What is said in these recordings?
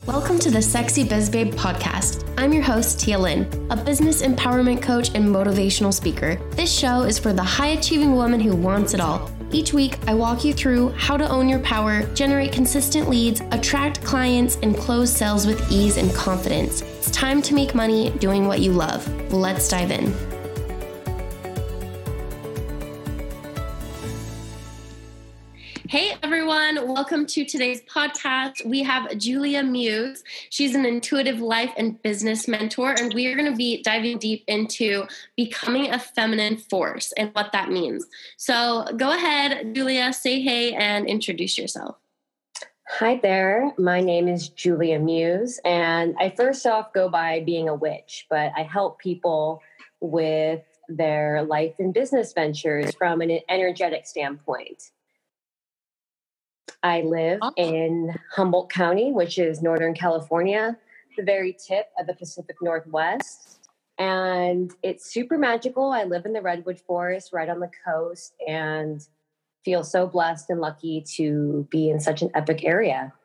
Welcome to the Sexy Biz Babe podcast. I'm your host, Tia Lynn, a business empowerment coach and motivational speaker. This show is for the high-achieving woman who wants it all. Each week, I walk you through how to own your power, generate consistent leads, attract clients, and close sales with ease and confidence. It's time to make money doing what you love. Let's dive in. Hey everyone, welcome to today's podcast. We have Julia Muse. She's an intuitive life and business mentor, and we are going to be diving deep into becoming a feminine force and what that means. So go ahead, Julia, say hey and introduce yourself. Hi there. My name is Julia Muse, and I first off go by being a witch, but I help people with their life and business ventures from an energetic standpoint. I live in Humboldt County, which is Northern California, the very tip of the Pacific Northwest. And it's super magical. I live in the Redwood Forest right on the coast and feel so blessed and lucky to be in such an epic area.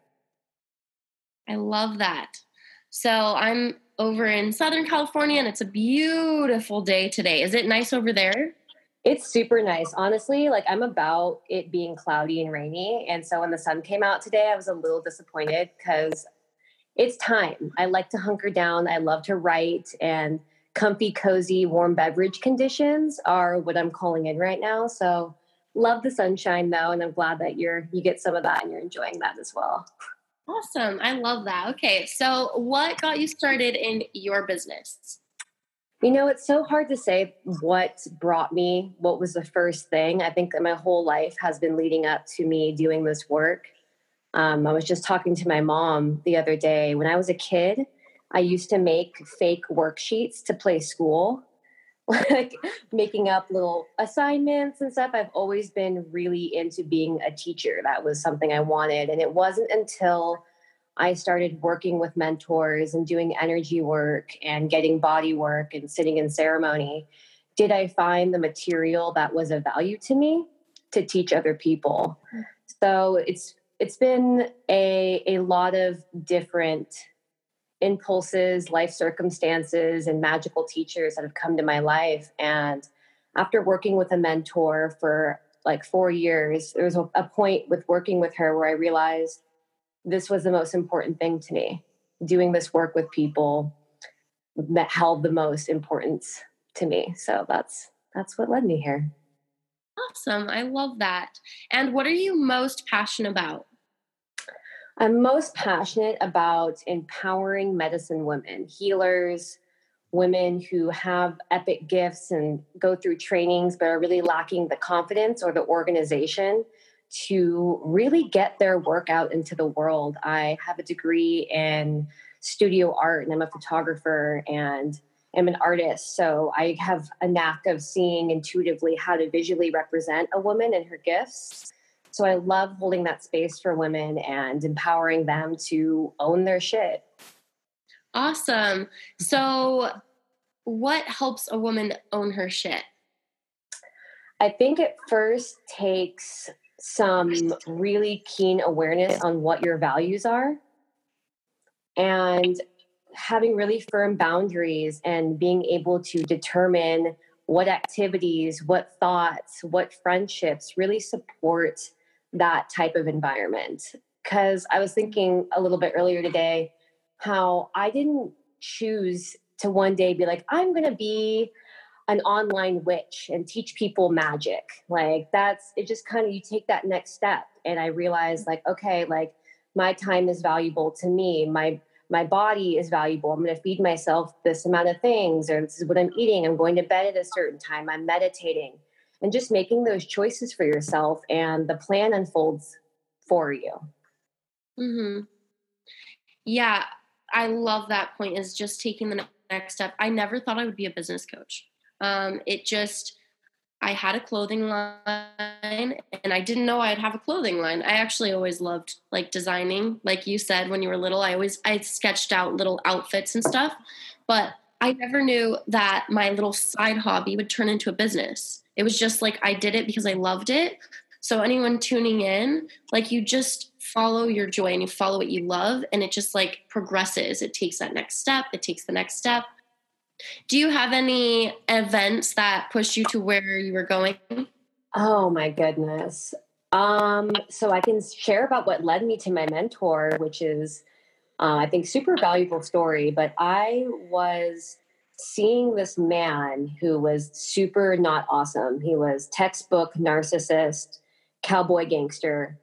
I love that. So I'm over in Southern California and it's a beautiful day today. Is it nice over there? It's super nice. Honestly, I'm about it being cloudy and rainy. And so when the sun came out today, I was a little disappointed because it's time. I like to hunker down. I love to write, and comfy, cozy, warm beverage conditions are what I'm calling in right now. So love the sunshine though. And I'm glad that you get some of that and you're enjoying that as well. Awesome. I love that. Okay. So what got you started in your business? You know, it's so hard to say what was the first thing. I think that my whole life has been leading up to me doing this work. I was just talking to my mom the other day. When I was a kid, I used to make fake worksheets to play school, making up little assignments and stuff. I've always been really into being a teacher. That was something I wanted. And it wasn't until I started working with mentors and doing energy work and getting body work and sitting in ceremony, did I find the material that was of value to me to teach other people. So it's been a lot of different impulses, life circumstances, and magical teachers that have come to my life. And after working with a mentor for 4 years, there was a point with working with her where I realized this was the most important thing to me. Doing this work with people that held the most importance to me. So that's what led me here. Awesome. I love that. And what are you most passionate about? I'm most passionate about empowering medicine women, healers, women who have epic gifts and go through trainings but are really lacking the confidence or the organization to really get their work out into the world. I have a degree in studio art and I'm a photographer and am an artist. So I have a knack of seeing intuitively how to visually represent a woman and her gifts. So I love holding that space for women and empowering them to own their shit. Awesome. So what helps a woman own her shit? I think it first takes some really keen awareness on what your values are and having really firm boundaries and being able to determine what activities, what thoughts, what friendships really support that type of environment. Because I was thinking a little bit earlier today how I didn't choose to one day be like, I'm going to be an online witch and teach people magic. It just kind of, you take that next step. And I realized okay, my time is valuable to me. My body is valuable. I'm going to feed myself this amount of things, or this is what I'm eating. I'm going to bed at a certain time. I'm meditating, and just making those choices for yourself, and the plan unfolds for you. Mm-hmm. Yeah. I love that point, is just taking the next step. I never thought I would be a business coach. I had a clothing line and I didn't know I'd have a clothing line. I actually always loved designing. Like you said, when you were little, I sketched out little outfits and stuff, but I never knew that my little side hobby would turn into a business. It was just I did it because I loved it. So anyone tuning in, like, you just follow your joy and you follow what you love, and it just like progresses. It takes that next step. It takes the next step. Do you have any events that pushed you to where you were going? Oh my goodness. So I can share about what led me to my mentor, which is, I think, super valuable story. But I was seeing this man who was super not awesome. He was textbook narcissist, cowboy gangster.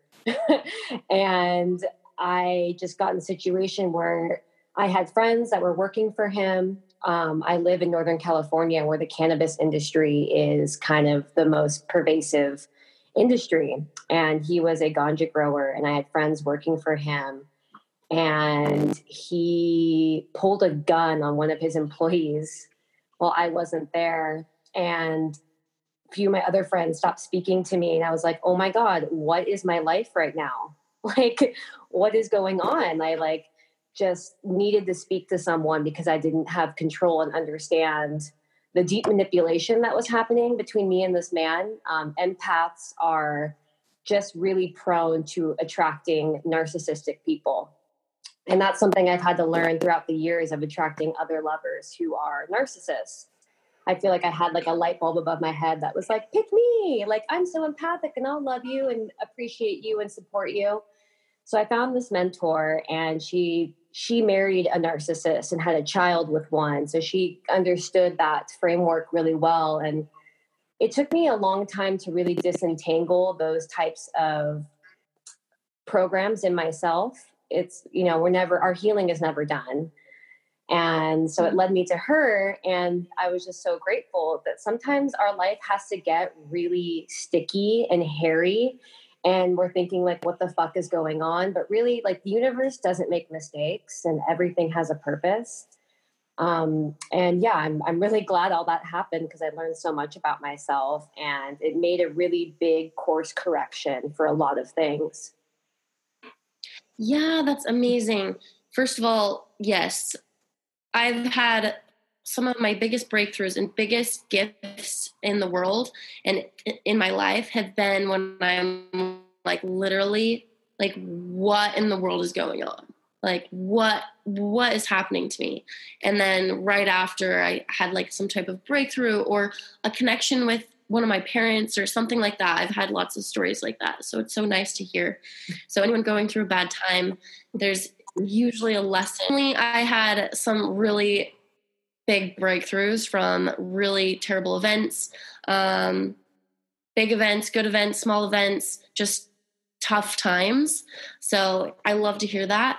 And I just got in a situation where I had friends that were working for him. I live in Northern California, where the cannabis industry is kind of the most pervasive industry. And he was a ganja grower, and I had friends working for him. And he pulled a gun on one of his employees while I wasn't there. And a few of my other friends stopped speaking to me. And I was like, oh my God, what is my life right now? Like, what is going on? I just needed to speak to someone because I didn't have control and understand the deep manipulation that was happening between me and this man. Empaths are just really prone to attracting narcissistic people. And that's something I've had to learn throughout the years of attracting other lovers who are narcissists. I feel like I had like a light bulb above my head that was like, pick me. Like, I'm so empathic and I'll love you and appreciate you and support you. So I found this mentor, and she married a narcissist and had a child with one. So she understood that framework really well. And it took me a long time to really disentangle those types of programs in myself. It's, our healing is never done. And so it led me to her. And I was just so grateful that sometimes our life has to get really sticky and hairy. And we're thinking like, what the fuck is going on? But really, like, the universe doesn't make mistakes, and everything has a purpose. And yeah, I'm really glad all that happened, because I learned so much about myself, and it made a really big course correction for a lot of things. Yeah, that's amazing. First of all, yes, I've had some of my biggest breakthroughs and biggest gifts in the world and in my life have been when I'm like, literally, like, what in the world is going on? Like, what is happening to me? And then right after, I had like some type of breakthrough or a connection with one of my parents or something like that. I've had lots of stories like that. So it's so nice to hear. So anyone going through a bad time, there's usually a lesson. I had some really big breakthroughs from really terrible events, big events, good events, small events, just tough times. So I love to hear that.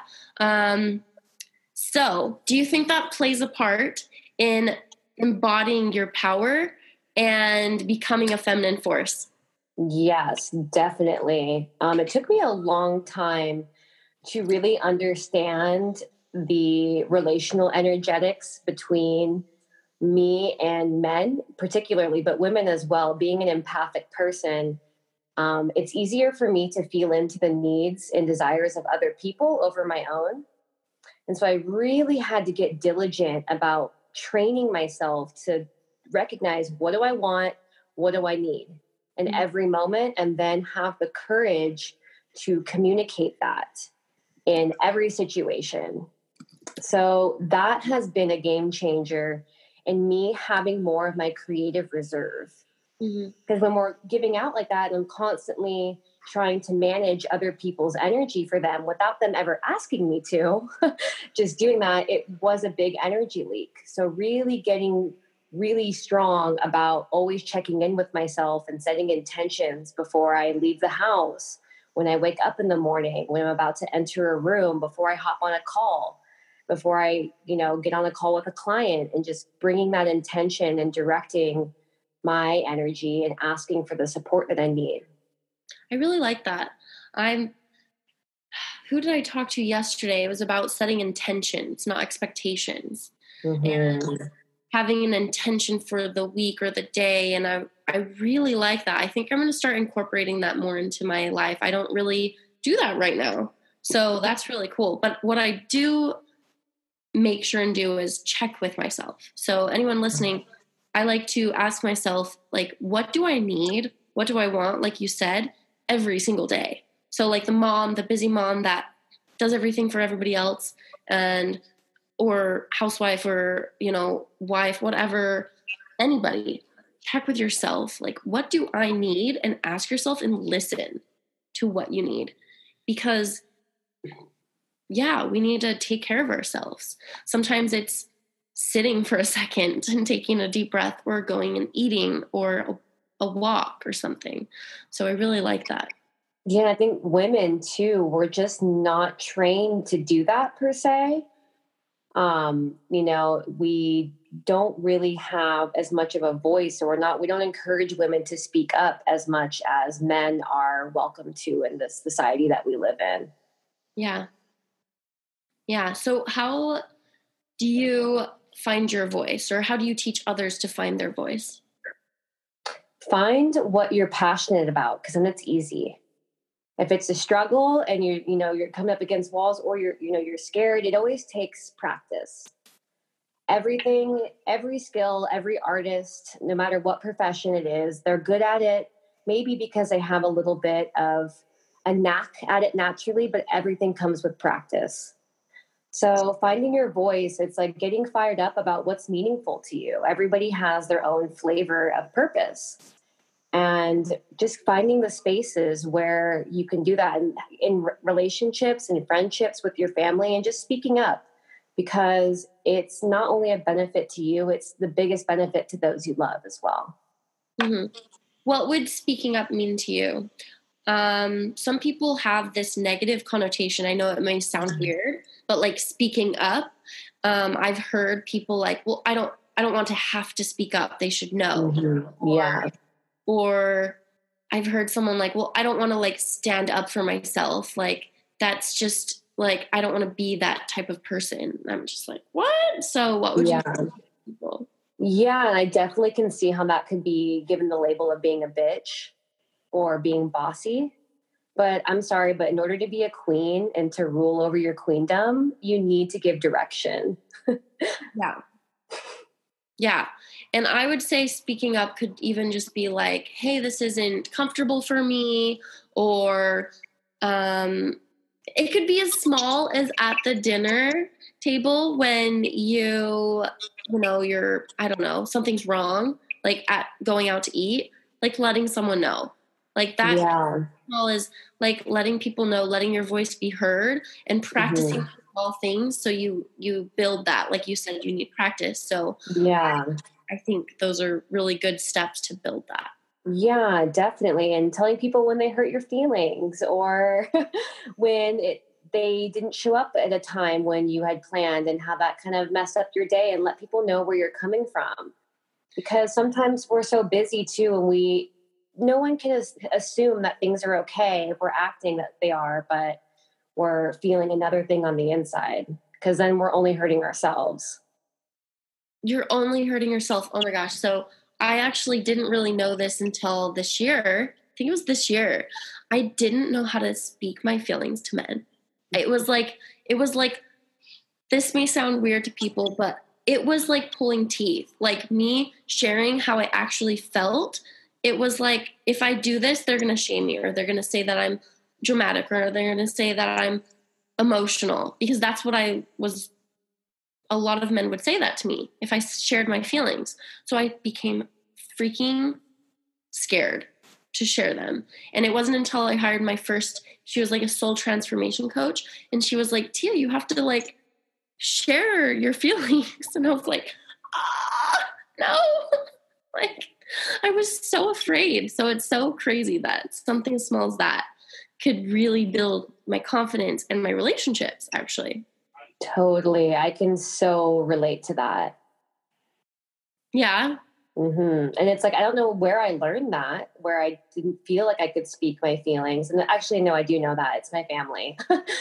So do you think that plays a part in embodying your power and becoming a feminine force? Yes, definitely. It took me a long time to really understand the relational energetics between me and men, particularly, but women as well. Being an empathic person, it's easier for me to feel into the needs and desires of other people over my own. And so I really had to get diligent about training myself to recognize, what do I want? What do I need in every moment? And then have the courage to communicate that in every situation. So that has been a game changer in me having more of my creative reserve. Because when we're giving out like that, and I'm constantly trying to manage other people's energy for them without them ever asking me to, just doing that, it was a big energy leak. So really getting really strong about always checking in with myself and setting intentions before I leave the house, when I wake up in the morning, when I'm about to enter a room, before I hop on a call, before I, get on a call with a client, and just bringing that intention and directing my energy and asking for the support that I need. I really like that. Who did I talk to yesterday? It was about setting intentions, not expectations. And having an intention for the week or the day. And I really like that. I think I'm going to start incorporating that more into my life. I don't really do that right now. So that's really cool. But what I do make sure and do is check with myself. So anyone listening, I like to ask myself, like, what do I need? What do I want? Like you said, every single day. So like the busy mom that does everything for everybody else, and or housewife or, wife, whatever, anybody, check with yourself. Like, what do I need? And ask yourself and listen to what you need. Because we need to take care of ourselves. Sometimes it's sitting for a second and taking a deep breath, or going and eating, or a walk or something. So I really like that. Yeah, I think women too, we're just not trained to do that per se. We don't really have as much of a voice, or we don't encourage women to speak up as much as men are welcome to in this society that we live in. Yeah. Yeah. So how do you find your voice, or how do you teach others to find their voice? Find what you're passionate about, because then it's easy. If it's a struggle and you're coming up against walls, or you're scared, it always takes practice. Everything, every skill, every artist, no matter what profession it is, they're good at it, maybe because they have a little bit of a knack at it naturally, but everything comes with practice. So finding your voice, it's like getting fired up about what's meaningful to you. Everybody has their own flavor of purpose. And just finding the spaces where you can do that in relationships and friendships with your family, and just speaking up, because it's not only a benefit to you, it's the biggest benefit to those you love as well. Mm-hmm. What would speaking up mean to you? Some people have this negative connotation. I know it may sound weird, but like speaking up, I've heard people like, well, I don't want to have to speak up. They should know. Mm-hmm. Yeah. Or I've heard someone like, well, I don't want to like stand up for myself. Like, that's just like, I don't want to be that type of person. And I'm just like, what? So what would you say to people? Yeah, and I definitely can see how that could be given the label of being a bitch or being bossy. But I'm sorry, but in order to be a queen and to rule over your queendom, you need to give direction. Yeah. Yeah. And I would say speaking up could even just be like, hey, this isn't comfortable for me. Or it could be as small as at the dinner table when you're, I don't know, something's wrong, like at going out to eat, like letting someone know. Like that small is like letting people know, letting your voice be heard, and practicing small things. So you build that, like you said, you need practice. So I think those are really good steps to build that. Yeah, definitely. And telling people when they hurt your feelings, or when they didn't show up at a time when you had planned, and how that kind of messed up your day, and let people know where you're coming from. Because sometimes we're so busy too, and no one can assume that things are okay if we're acting that they are, but we're feeling another thing on the inside, because then we're only hurting ourselves. You're only hurting yourself. Oh my gosh. So I actually didn't really know this until this year. I think it was this year. I didn't know how to speak my feelings to men. It was like, this may sound weird to people, but it was like pulling teeth. Like me sharing how I actually felt. It was like, if I do this, they're going to shame me, or they're going to say that I'm dramatic, or they're going to say that I'm emotional, because that's what I was. A lot of men would say that to me if I shared my feelings. So I became freaking scared to share them. And it wasn't until I hired she was like a soul transformation coach. And she was like, Tia, you have to like share your feelings. And I was like, no. Like, I was so afraid. So it's so crazy that something as small as that could really build my confidence and my relationships, actually. Totally. I can so relate to that. Yeah. And it's like, I don't know where I learned that, where I didn't feel like I could speak my feelings. And actually, no, I do know that. It's my family.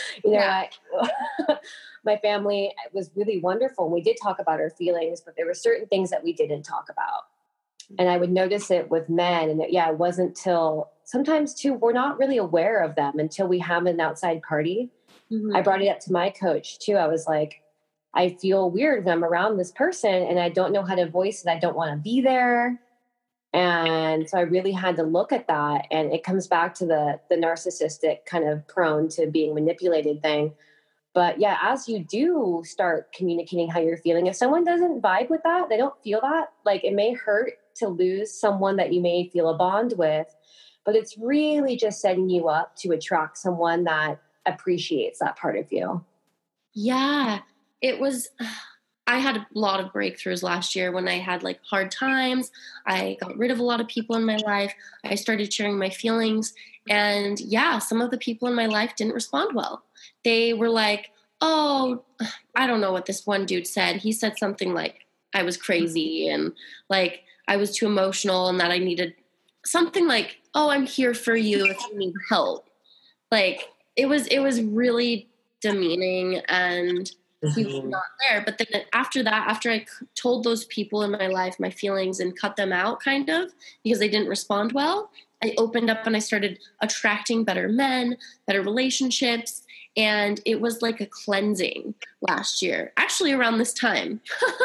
My family was really wonderful. We did talk about our feelings, but there were certain things that we didn't talk about. And I would notice it with men. And it wasn't till sometimes too, we're not really aware of them until we have an outside party. I brought it up to my coach too. I was like, I feel weird when I'm around this person and I don't know how to voice it. I don't want to be there. And so I really had to look at that. And it comes back to the narcissistic kind of prone to being manipulated thing. But yeah, as you do start communicating how you're feeling, if someone doesn't vibe with that, they don't feel that, like it may hurt to lose someone that you may feel a bond with, but it's really just setting you up to attract someone that appreciates that part of you. Yeah, it was, I had a lot of breakthroughs last year when I had like hard times. I got rid of a lot of people in my life. I started sharing my feelings. And yeah, some of the people in my life didn't respond well. They were like, oh, I don't know what this one dude said. He said something like I was crazy and like I was too emotional and that I needed something like, oh, I'm here for you if you need help. Like it was really demeaning and he was not there. But then after that, after I told those people in my life my feelings and cut them out kind of because they didn't respond well, I opened up and I started attracting better men, better relationships. And it was like a cleansing last year, actually around this time.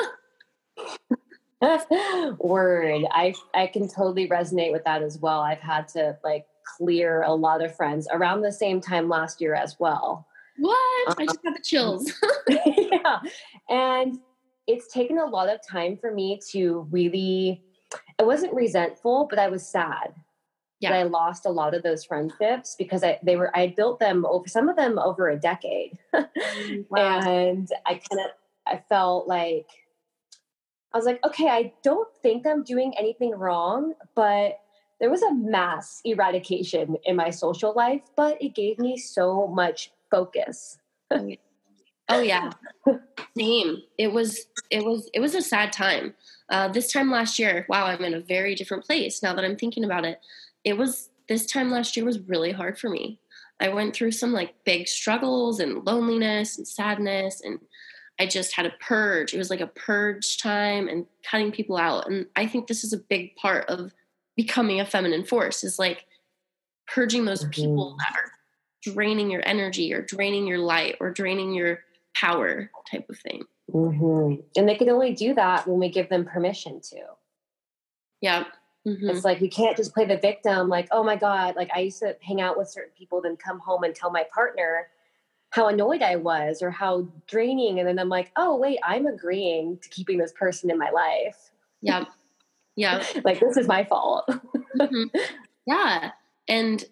Word. I can totally resonate with that as well. I've had to like clear a lot of friends around the same time last year as well. What? I just got the chills. Yeah. And it's taken a lot of time for me to really, I wasn't resentful, but I was sad. Yeah. That I lost a lot of those friendships because I built them over, some of them over a decade. Wow. And I felt like, I was like, okay, I don't think I'm doing anything wrong, but there was a mass eradication in my social life, but it gave me so much focus. Oh yeah. Same. It was a sad time. This time last year, wow, I'm in a very different place now that I'm thinking about it. This time last year was really hard for me. I went through some like big struggles and loneliness and sadness, and I just had a purge. It was like a purge time and cutting people out. And I think this is a big part of becoming a feminine force, is like purging those people that are draining your energy or draining your light or draining your power type of thing. Mm-hmm. And they can only do that when we give them permission to. Yeah. Mm-hmm. It's like, you can't just play the victim. Like, oh my God, like I used to hang out with certain people, then come home and tell my partner how annoyed I was or how draining. And then I'm like, oh wait, I'm agreeing to keeping this person in my life. Yeah. Yeah. Like, this is my fault. Mm-hmm. Yeah. And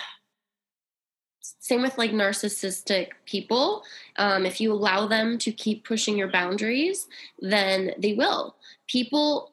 same with like narcissistic people. If you allow them to keep pushing your boundaries, then they will. People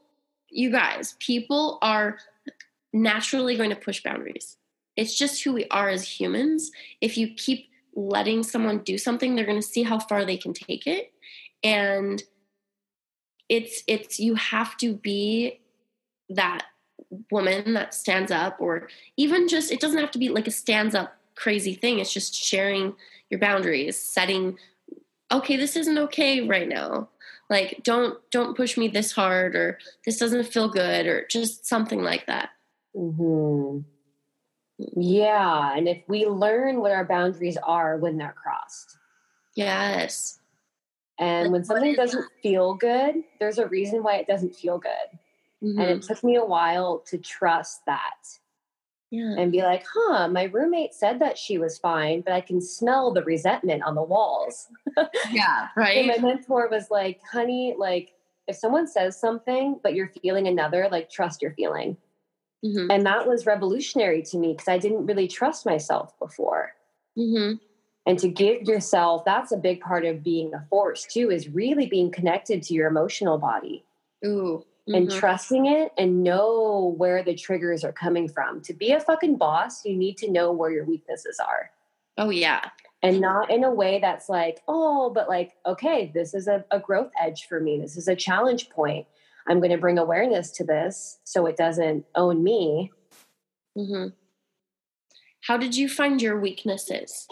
are naturally going to push boundaries. It's just who we are as humans. If you keep letting someone do something, they're going to see how far they can take it. And it's you have to be that woman that stands up, or even just, it doesn't have to be like a stands up crazy thing. It's just sharing your boundaries, setting, okay, this isn't okay right now. Like, don't push me this hard, or this doesn't feel good, or just something like that. Mm-hmm. Yeah. And if we learn what our boundaries are when they're crossed. Yes. And like, when something doesn't feel good, there's a reason why it doesn't feel good. Mm-hmm. And it took me a while to trust that. Yeah. And be like, my roommate said that she was fine, but I can smell the resentment on the walls. Yeah, right. And my mentor was like, honey, like if someone says something, but you're feeling another, like trust your feeling. Mm-hmm. And that was revolutionary to me because I didn't really trust myself before. Mm-hmm. And to give yourself, that's a big part of being a force too, is really being connected to your emotional body. Ooh. Mm-hmm. And trusting it and know where the triggers are coming from. To be a fucking boss, you need to know where your weaknesses are. Oh, yeah. And not in a way that's like, oh, but like, okay, this is a growth edge for me. This is a challenge point. I'm going to bring awareness to this so it doesn't own me. Mm-hmm. How did you find your weaknesses?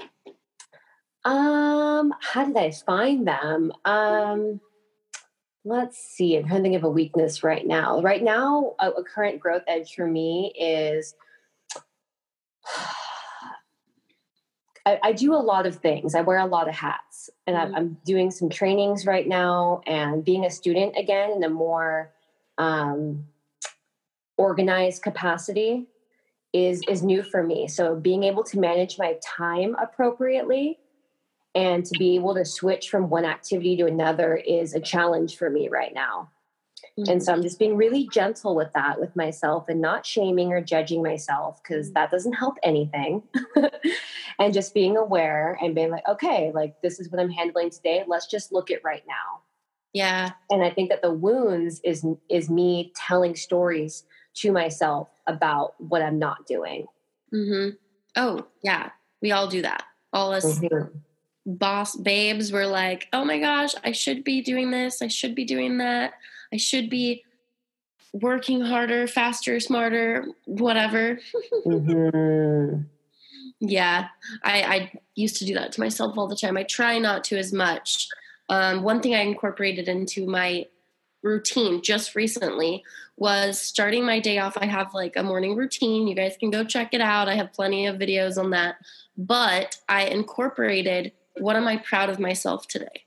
How did I find them? Let's see. I'm trying to think of a weakness right now. Right now, a current growth edge for me is I do a lot of things. I wear a lot of hats, and I'm doing some trainings right now and being a student again in a more organized capacity is new for me. So being able to manage my time appropriately and to be able to switch from one activity to another is a challenge for me right now. Mm-hmm. And so I'm just being really gentle with that, with myself, and not shaming or judging myself, because that doesn't help anything. And just being aware and being like, okay, like this is what I'm handling today. Let's just look at right now. Yeah. And I think that the wounds is me telling stories to myself about what I'm not doing. Mm-hmm. Oh, yeah. We all do that. All us boss babes were like, oh my gosh, I should be doing this. I should be doing that. I should be working harder, faster, smarter, whatever. Mm-hmm. Yeah. I used to do that to myself all the time. I try not to as much. One thing I incorporated into my routine just recently was starting my day off. I have like a morning routine. You guys can go check it out. I have plenty of videos on that. But I incorporated, what am I proud of myself today?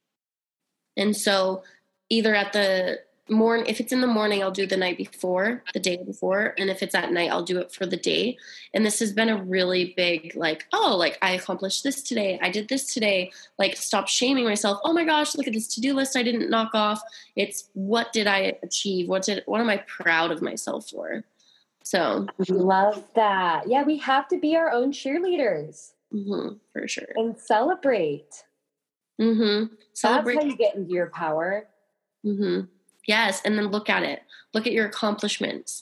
And so either at the morning, if it's in the morning, I'll do the night before, the day before. And if it's at night, I'll do it for the day. And this has been a really big, like, oh, like I accomplished this today. I did this today. Like, stop shaming myself. Oh my gosh, look at this to-do list I didn't knock off. It's what did I achieve? What am I proud of myself for? So love that. Yeah, we have to be our own cheerleaders. Mm-hmm, for sure. And celebrate. Mm-hmm. That's how you get into your power. Mm-hmm. Yes, and then look at it. Look at your accomplishments.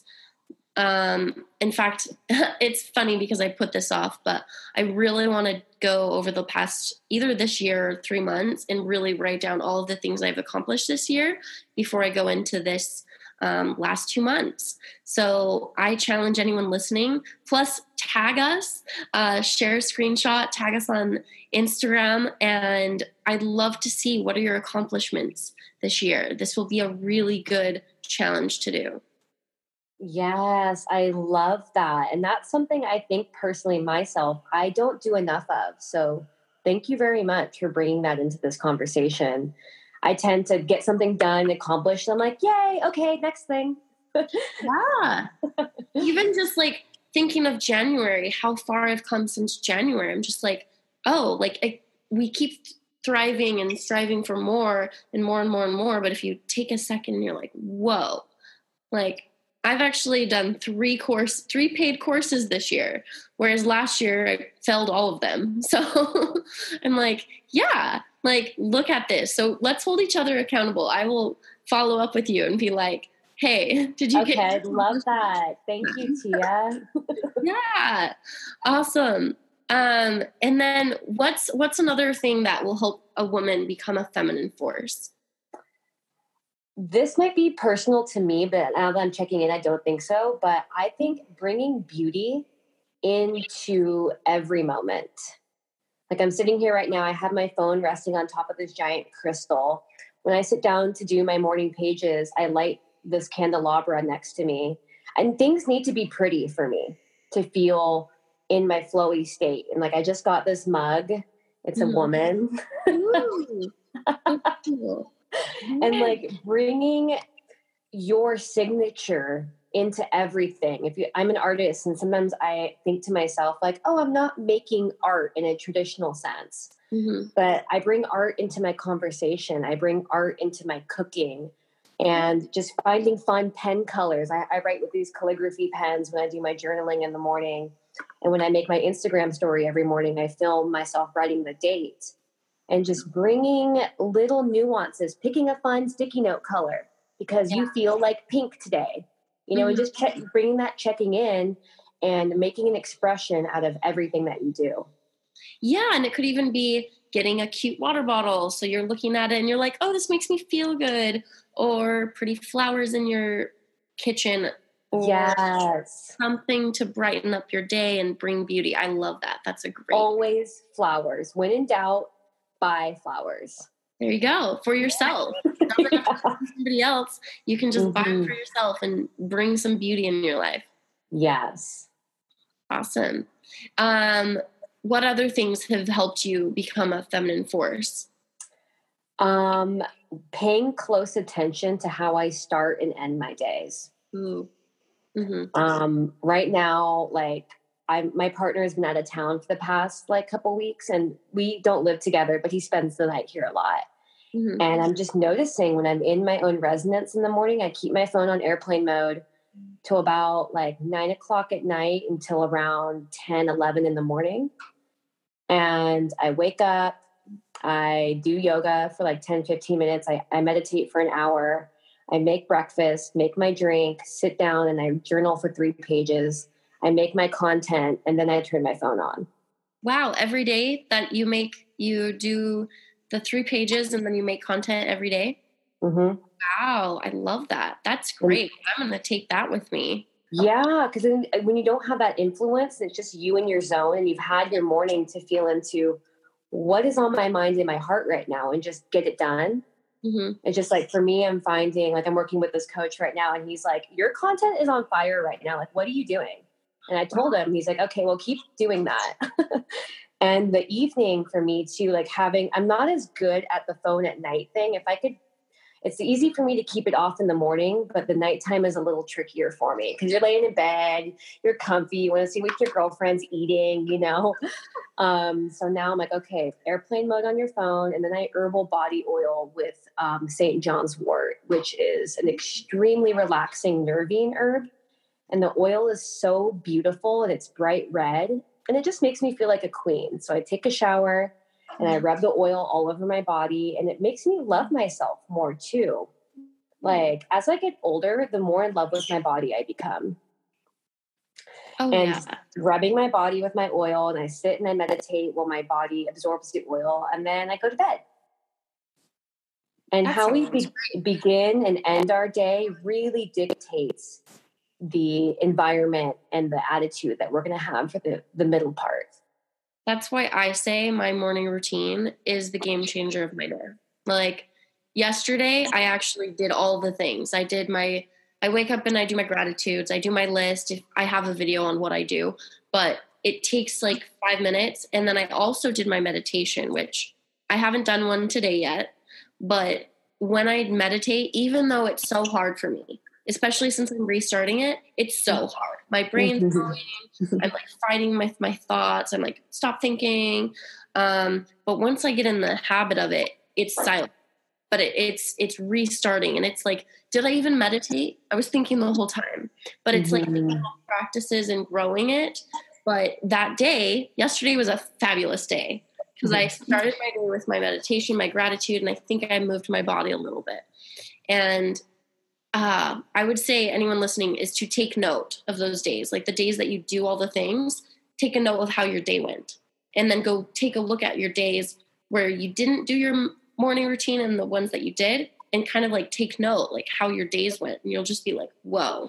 In fact, it's funny because I put this off, but I really want to go over the past, either this year or 3 months, and really write down all of the things I've accomplished this year before I go into this last 2 months. So I challenge anyone listening, plus tag us, share a screenshot, tag us on Instagram, and I'd love to see what are your accomplishments this year. This will be a really good challenge to do. Yes, I love that. And that's something I think personally myself, I don't do enough of. So thank you very much for bringing that into this conversation. I tend to get something done, accomplished, and I'm like, yay, okay, next thing. Yeah. Even just like thinking of January, how far I've come since January. I'm just like, oh, like we keep thriving and striving for more and more and more and more. But if you take a second and you're like, whoa, like I've actually done 3 paid courses this year, whereas last year I failed all of them. So I'm like, yeah, like look at this. So let's hold each other accountable. I will follow up with you and be like, hey, did you get? Okay, love that. Thank you, Tia. Yeah, awesome. And then what's another thing that will help a woman become a feminine force? This might be personal to me, but now that I'm checking in, I don't think so. But I think bringing beauty into every moment. Like I'm sitting here right now, I have my phone resting on top of this giant crystal. When I sit down to do my morning pages, I light this candelabra next to me. And things need to be pretty for me to feel in my flowy state. And like I just got this mug. It's a woman. Ooh, cool. And like bringing your signature into everything. I'm an artist, and sometimes I think to myself like, oh, I'm not making art in a traditional sense, but I bring art into my conversation. I bring art into my cooking, and just finding fun pen colors. I write with these calligraphy pens when I do my journaling in the morning. And when I make my Instagram story every morning, I film myself writing the date. And just bringing little nuances, picking a fun sticky note color because you feel like pink today, you know, and just bringing that checking in and making an expression out of everything that you do. Yeah. And it could even be getting a cute water bottle. So you're looking at it and you're like, oh, this makes me feel good. Or pretty flowers in your kitchen. Or something to brighten up your day and bring beauty. I love that. That's a great. Always flowers. When in doubt, buy flowers. There you go. For yourself. Not for somebody else. You can just buy it for yourself and bring some beauty in your life. Yes. Awesome. What other things have helped you become a feminine force? Paying close attention to how I start and end my days. Ooh. Right now, like my partner has been out of town for the past like couple weeks, and we don't live together, but he spends the night here a lot. And I'm just noticing when I'm in my own residence in the morning, I keep my phone on airplane mode till about like 9 o'clock at night until around 10, 11 in the morning. And I wake up, I do yoga for like 10, 15 minutes. I meditate for an hour. I make breakfast, make my drink, sit down, and I journal for 3 pages. I make my content, and then I turn my phone on. Wow. Every day that you do the 3 pages and then you make content every day? Mm-hmm. Wow. I love that. That's great. I'm going to take that with me. Yeah. Because when you don't have that influence, it's just you in your zone, and you've had your morning to feel into what is on my mind and my heart right now and just get it done. It's just like, for me, I'm finding, like, I'm working with this coach right now, and he's like, your content is on fire right now. Like, what are you doing? And I told him, he's like, okay, well, keep doing that. And the evening for me too, like I'm not as good at the phone at night thing. It's easy for me to keep it off in the morning, but the nighttime is a little trickier for me because you're laying in bed, you're comfy, you want to see what your girlfriend's eating, you know? So now I'm like, okay, airplane mode on your phone. And then I herbal body oil with St. John's wort, which is an extremely relaxing nervine herb. And the oil is so beautiful, and it's bright red, and it just makes me feel like a queen. So I take a shower and I rub the oil all over my body, and it makes me love myself more too. Like, as I get older, the more in love with my body I become. Rubbing my body with my oil, and I sit and I meditate while my body absorbs the oil, and then I go to bed. And how we begin and end our day really dictates the environment and the attitude that we're going to have for the middle part. That's why I say my morning routine is the game changer of my day. Like yesterday, I actually did all the things. I wake up and I do my gratitudes. I do my list. If I have a video on what I do, but it takes like 5 minutes. And then I also did my meditation, which I haven't done one today yet. But when I meditate, even though it's so hard for me, especially since I'm restarting it, it's so hard. My brain's going. I'm like fighting with my thoughts. I'm like, stop thinking. But once I get in the habit of it, it's silent. But it's restarting. And it's like, did I even meditate? I was thinking the whole time. But it's like practices and growing it. But that day, yesterday was a fabulous day. Because I started my day with my meditation, my gratitude, and I think I moved my body a little bit. And I would say anyone listening is to take note of those days, like the days that you do all the things, take a note of how your day went, and then go take a look at your days where you didn't do your morning routine and the ones that you did, and kind of like take note, like how your days went. And you'll just be like, whoa.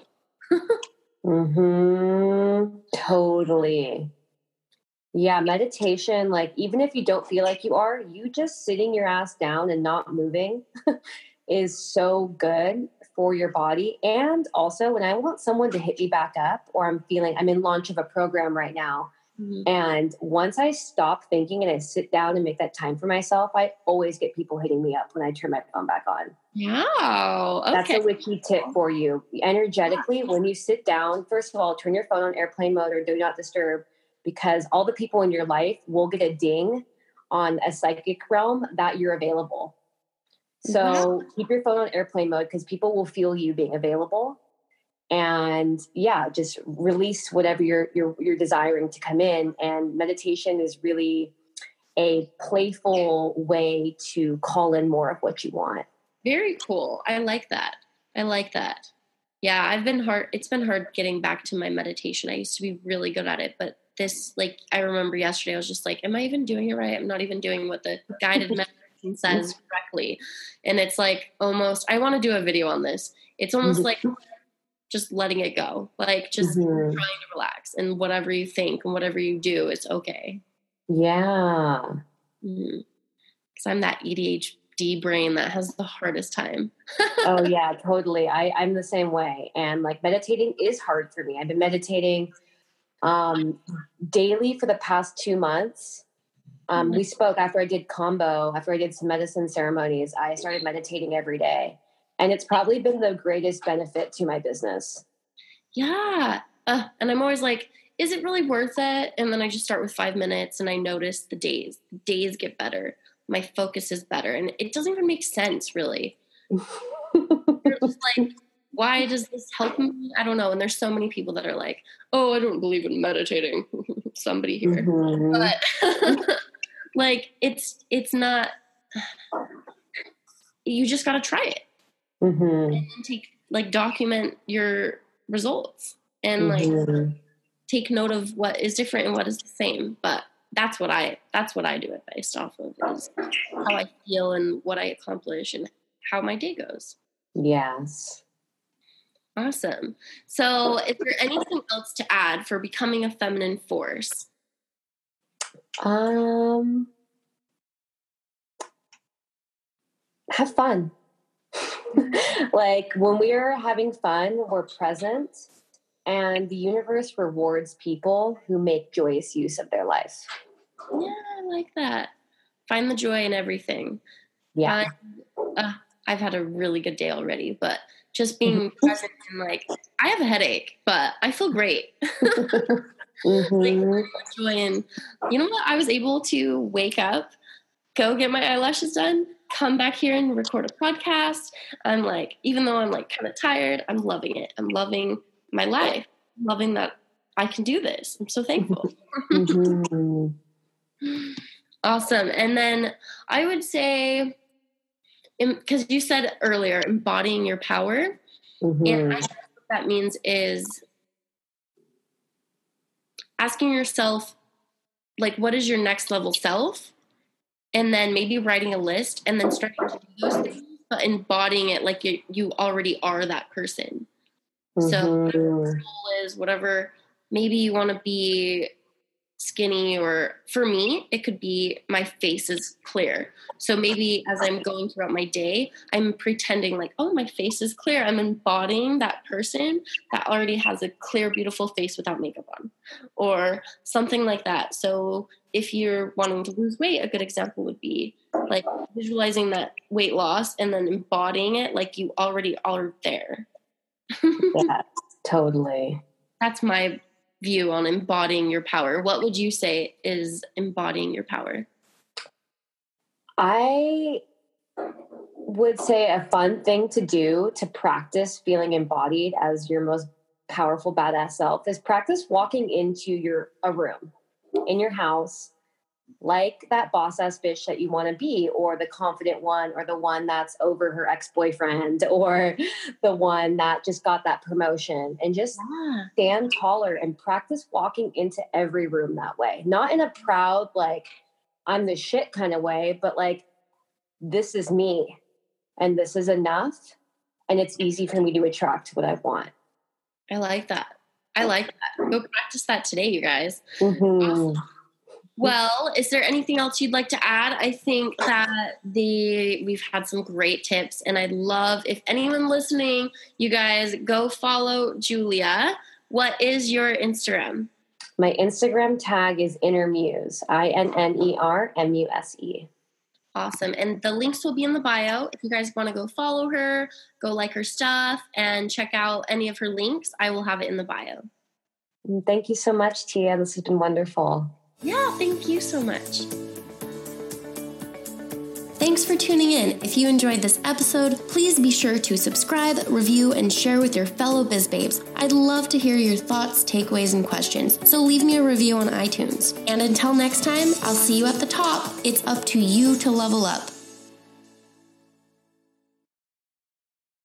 Totally. Yeah. Meditation, like even if you don't feel like you are, you just sitting your ass down and not moving is so good for your body. And also when I want someone to hit me back up, or I'm in launch of a program right now. And once I stop thinking and I sit down and make that time for myself, I always get people hitting me up when I turn my phone back on. Wow. Okay. That's a wiki tip for you. Energetically, when you sit down, first of all, turn your phone on airplane mode or do not disturb, because all the people in your life will get a ding on a psychic realm that you're available. So keep your phone on airplane mode, because people will feel you being available. And just release whatever you're desiring to come in. And meditation is really a playful way to call in more of what you want. Very cool. I like that. Yeah, it's been hard getting back to my meditation. I used to be really good at it, but I remember yesterday I was just like, am I even doing it right? I'm not even doing what the guided meditation says correctly. And it's like almost, I want to do a video on this. It's almost like just letting it go, like just trying to relax, and whatever you think and whatever you do, it's okay. Yeah. Because I'm that ADHD brain that has the hardest time. Oh yeah, totally. I'm the same way. And like meditating is hard for me. I've been meditating daily for the past 2 months. We spoke after I did some medicine ceremonies. I started meditating every day. And it's probably been the greatest benefit to my business. Yeah. And I'm always like, is it really worth it? And then I just start with 5 minutes and I notice the days get better. My focus is better. And it doesn't even make sense, really. You're just like, why does this help me? I don't know. And there's so many people that are like, oh, I don't believe in meditating. Somebody here. Mm-hmm. But like, it's not, you just got to try it. Mm-hmm. And document your results and take note of what is different and what is the same. But that's what I do it based off of, is how I feel and what I accomplish and how my day goes. Yes. Awesome. So is there anything else to add for becoming a feminine force? Have fun. Like when we're having fun, we're present, and the universe rewards people who make joyous use of their life. Yeah, I like that. Find the joy in everything. Yeah. I've had a really good day already, but just being present and like, I have a headache, but I feel great. Like, joy in, you know what? I was able to wake up, go get my eyelashes done, come back here and record a podcast. I'm like, even though I'm like kind of tired, I'm loving it. I'm loving my life. I'm loving that I can do this. I'm so thankful. Awesome. And then I would say, because you said earlier, embodying your power. And I think what that means is asking yourself, like, what is your next level self? And then maybe writing a list and then starting to do those things, but embodying it like you already are that person. So whatever your goal is, whatever, maybe you want to be skinny, or for me, it could be my face is clear. So maybe as I'm going throughout my day, I'm pretending like, oh, my face is clear. I'm embodying that person that already has a clear, beautiful face without makeup on, or something like that. So if you're wanting to lose weight, a good example would be like visualizing that weight loss and then embodying it like you already are there. Yeah, totally. That's my view on embodying your power. What would you say is embodying your power? I would say a fun thing to do to practice feeling embodied as your most powerful badass self is practice walking into a room in your house like that boss ass bitch that you want to be, or the confident one, or the one that's over her ex-boyfriend, or the one that just got that promotion, and just stand taller and practice walking into every room that way. Not in a proud, like, I'm the shit kind of way, but like, this is me and this is enough. And it's easy for me to attract what I want. I like that. Go practice that today, you guys. Awesome. Well, is there anything else you'd like to add? I think that we've had some great tips, and I'd love if anyone listening, you guys go follow Julia. What is your Instagram? My Instagram tag is InnerMuse, INNERMUSE. Awesome. And the links will be in the bio. If you guys want to go follow her, go like her stuff, and check out any of her links, I will have it in the bio. Thank you so much, Tia. This has been wonderful. Yeah, thank you so much. Thanks for tuning in. If you enjoyed this episode, please be sure to subscribe, review, and share with your fellow biz babes. I'd love to hear your thoughts, takeaways, and questions, so leave me a review on iTunes. And until next time, I'll see you at the top. It's up to you to level up.